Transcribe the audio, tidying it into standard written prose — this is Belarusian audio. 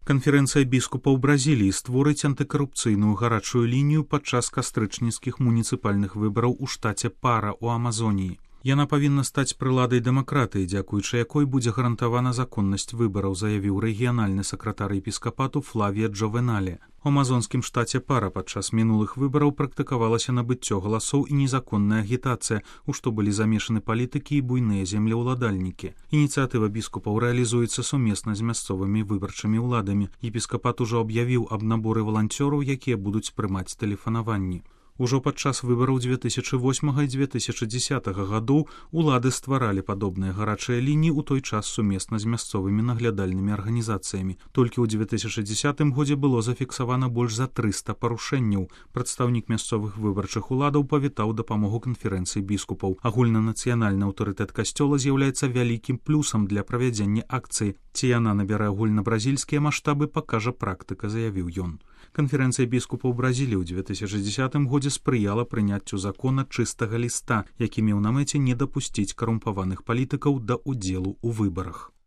Канферэнцыя біскупаў Бразіліі створыць антыкарупцыйную гарачую лінію падчас кастрычніцкіх муніцыпальных выбараў у штаце Пара ў Амазоніі. Яна павінна стаць прыладай дэмакратыі, дзякуючы якой будзе гарантавана законнасць выбараў, заявіў рэгіянальны сакратар епіскапату Флавія Джовенале. У амазонскім штаце Пара падчас мінулых выбараў практыкавалася набыццё галасоў і незаконная агітацыя, у што былі замешаны палітыкі і буйныя землеўладальнікі. Ініцыятыва біскупаў рэалізуецца сумесна з мясцовымі выбарчымі ўладамі. Епіскапат ужо аб'явіў аб наборы валанцёраў, якія будуць прымаць тэлефанаванні. Ужо падчас выбараў 2008 і 2010 гадоў улады стваралі падобныя гарачыя лініі ў той час сумесна з мясцовымі наглядальнымі арганізацыямі. Толькі ў 2010 годзе было зафіксавана больш за 300 парушэнняў. Прадстаўнік мясцовых выбарчых уладаў павітаў дапамогу канферэнцыі біскупаў. Агульнанацыянальны аўтарытэт касцёла з'яўляецца вялікім плюсам для правядзення акцыі. Ці яна набярэ агульнабразільскія маштабы, пакажа практыка, заявіў ён. Канферэнцыя біскупаў Бразіліі ў 2010 годзе спрыяла прыняццю закона чыстага ліста, які меў на мэце не дапусціць карумпаваных палітыкаў да ўдзелу ў выбарах.